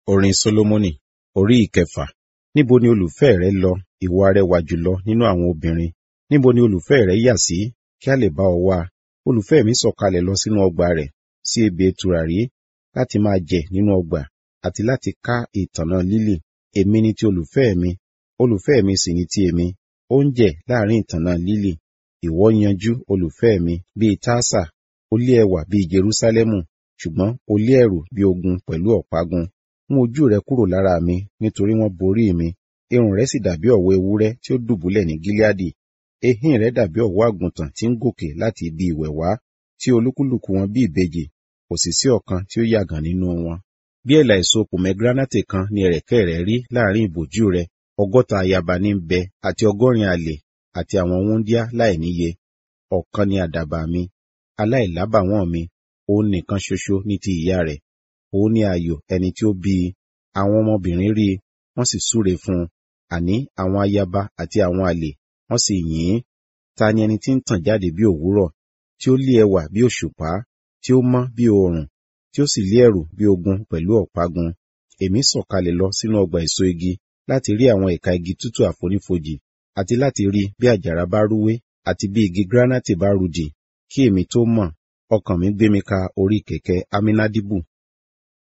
Orin Sólómọ́nì, orí ìkẹfà. Níbo ni olùfẹ́ rẹ lọ, ìwọ arẹwà jùlọ nínú àwọn obìnrin? Níbo ni olùfẹ́ rẹ yà sí, kí a lè bá ọ wá? Olùfẹ́ mi sọ̀kalẹ̀ lọ sínú ọgbà rẹ̀, sí ebè tùràrí, láti máa jẹ nínú ọgbà, àti láti ká ìtànná lílì. Èmi ni ti olùfẹ́ mi sì ni ti èmi, ó ń jẹ láàrin ìtànná lílì. Ìwọ yanjú, olùfẹ́ mi, bíi Tásà, ó lé ẹwà bíi Jerúsálẹ́mù, ṣùgbọ́n ó lé ẹ̀rù bí ogun pẹ̀lú ọ̀págun. Mú ojú rẹ kúrò lára mi, nítorí wọ́n borí mi. Irun rẹ sì dàbí ọ̀wọ́ ewúrẹ́ tí ó dùbúlẹ̀ ní Gileadi. Ehín rẹ dàbí ọ̀wọ́ àgùntàn tí ń gòkè láti ibi ìwẹ̀ wá, tí olúkúlùkù wọn bí ìbejì, kò sì sí ọ̀kan tí ó yàgàn nínú wọn. Bí ẹ̀là èso pòmẹ́gíránátì kan ni ẹ̀rẹ̀kẹ́ rẹ rí láàrin ìbòjú rẹ. 60 ayaba ní ń bẹ, àti 80 àlè, àti àwọn wúńdíá láìníye. Ọ̀kan ni àdàbà mi, aláìlábàwọ́n mi, òun nìkan ṣoṣo ní ti ìyá rẹ̀. Òun ni ààyò ẹni tí ó bí i. Àwọn ọmọbìnrin rí i, wọ́n sì súre fún un, àní àwọn ayaba àti àwọn àlè, wọ́n sì yìn ín. Ta ni ẹni tí ń tàn jáde bí òwúrọ̀, tí ó lé ẹwà bí òṣùpá, tí ó mọ́ bí oòrùn, tí ó sì lé ẹ̀rù bí ogun pẹ̀lú ọ̀págun? Èmi sọ̀kalẹ̀ lọ sínú ọgbà èso igi, láti rí àwọn ẹ̀ka igi tútù àfonífojì, àti láti rí bí àjàrà bá rúwé, àti bí igi gíránátì bá rudì. Kí èmi tó mọ̀, ọkàn mi gbé mi ka orí kẹ̀kẹ́ Amínádíbù,